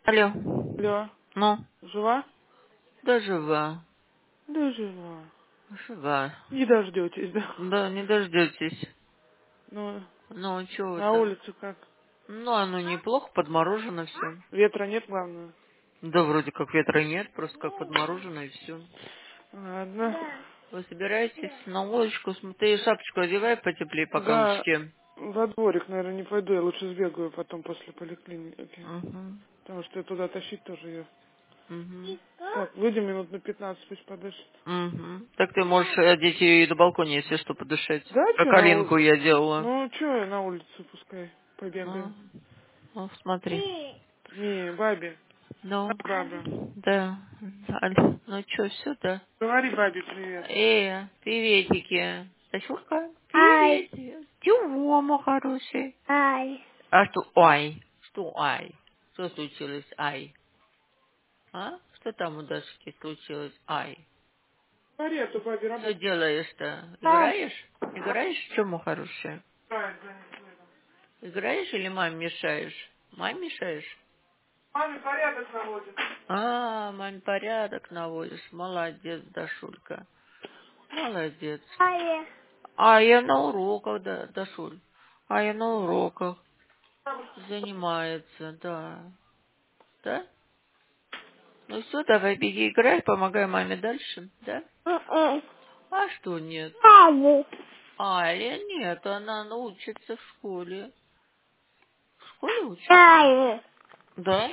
Алло. Алло, Ну, жива? да жива. Да, жива. Жива. Не дождетесь, да? Да, не дождетесь. Ну, Ну, что вы на там? улице как? Ну, оно неплохо, подморожено все. Ветра нет, главное. Да, вроде как ветра нет, просто как подморожено и все. Ладно. Вы собираетесь на улочку? Ты шапочку одевай потеплее, пока в Да, очке. во дворик, наверное, не пойду. Я лучше сбегаю потом после поликлиники. Угу. Потому что я туда тащить тоже ее. Угу. Так, выйдем минут на 15, пусть подышит. Угу. Так ты можешь одеть ее и на балконе, если что, подышать. Да, Как что на Алинку улице? я делала. Ну, что я на улице, пускай побегаю. Ну, ну, смотри. Не, бабе. Ну, Баба. да. Аль, ну что, все, да? Говори бабе привет. Приветики. Сашурка, Ай, привет. Чего, мой хороший? ай, А что, ай? Что ай? Что случилось, ай? А? Что там у Дашки случилось, ай? Говори, а то бабе Что работать. делаешь-то? ай, Играешь? Играешь? Что, мой хороший? Играешь или маме мешаешь? Маме мешаешь? Маме порядок наводит. А, маме порядок наводишь. Молодец, Дашулька. Молодец. ай, А я на уроках, да, Дашуль. А я на уроках. Занимается, да. Да? Ну все, давай беги играй, помогай маме дальше, да? ай, А что нет? ай, Аля нет, она учится в школе. В школе учится? ай, Да?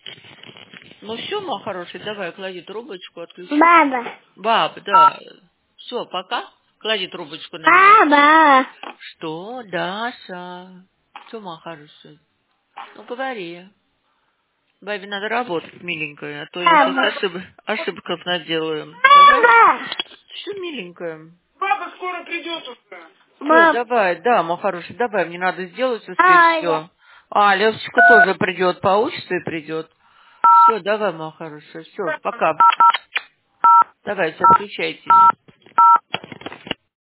Ну все, мой хороший, давай, клади трубочку, отключи. баба, Баб, да. Все, пока. Клади трубочку на меня. баба, Что, Даша? Что, мой хороший? Ну говори. Бабе надо работать, миленькая, а то я баба, сейчас ошибков наделаем. Давай. баба, Что, миленькая? Баба скоро придет уже. Все, баб, давай, да, мой хороший, давай, мне надо сделать, успеть ай, все. А, Левочка тоже придет, поучится и придет. Все, давай, мой хороший, все, пока. Давайте, отключайтесь.